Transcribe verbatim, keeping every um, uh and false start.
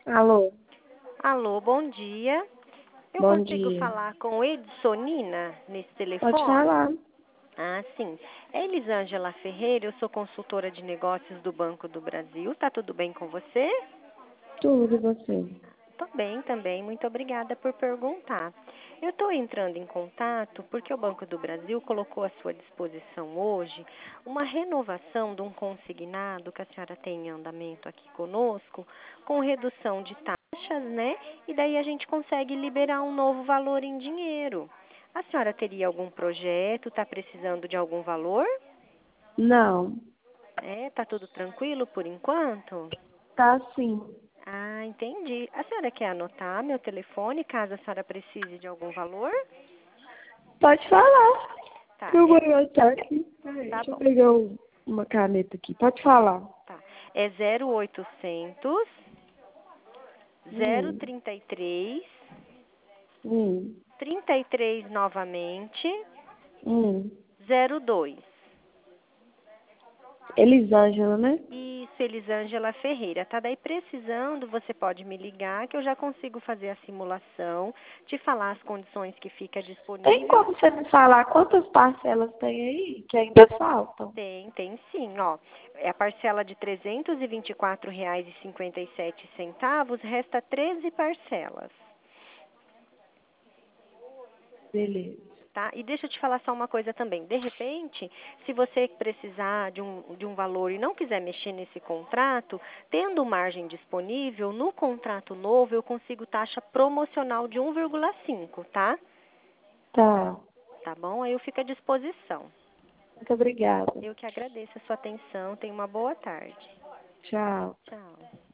Alô, Alô, bom dia. Eu bom consigo dia. falar com Edsonina nesse Pode telefone? falar. Ah, sim. É Elisângela Ferreira, eu sou consultora de negócios do Banco do Brasil. Tá tudo bem com você? Tudo e você? Tô bem também, muito obrigada por perguntar. Eu estou entrando em contato porque o Banco do Brasil colocou à sua disposição hoje uma renovação de um consignado que a senhora tem em andamento aqui conosco, com redução de taxas, né? E daí a gente consegue liberar um novo valor em dinheiro. A senhora teria algum projeto? Está precisando de algum valor? Não, É, tá tudo tranquilo por enquanto? tá sim. Ah, entendi. A senhora quer anotar meu telefone caso a senhora precise de algum valor? Pode falar. Tá, Eu vou é, anotar aqui. Peraí, tá deixa eu bom. pegar um- uma caneta aqui. Pode falar. Tá. É zero oitocentos, zero Hum, trinta e três, hum, trinta e três novamente, hum. zero dois. Elisângela, né? Isso, Elisângela Ferreira. Tá daí precisando, você pode me ligar que eu já consigo fazer a simulação, te falar as condições que fica Tem disponível. como você me falar quantas parcelas tem aí que ainda faltam? Tem, tem sim, ó. É a parcela de trezentos e vinte e quatro reais e cinquenta e sete centavos, resta treze parcelas, Beleza. tá? E deixa eu te falar só uma coisa também. De repente, se você precisar de um, de um valor e não quiser mexer nesse contrato, tendo margem disponível, no contrato novo eu consigo taxa promocional de um vírgula cinco, tá? Tá. Tá bom? Aí eu fico à disposição. Muito obrigada. Eu que agradeço a sua atenção. Tenha uma boa tarde. Tchau. Tchau.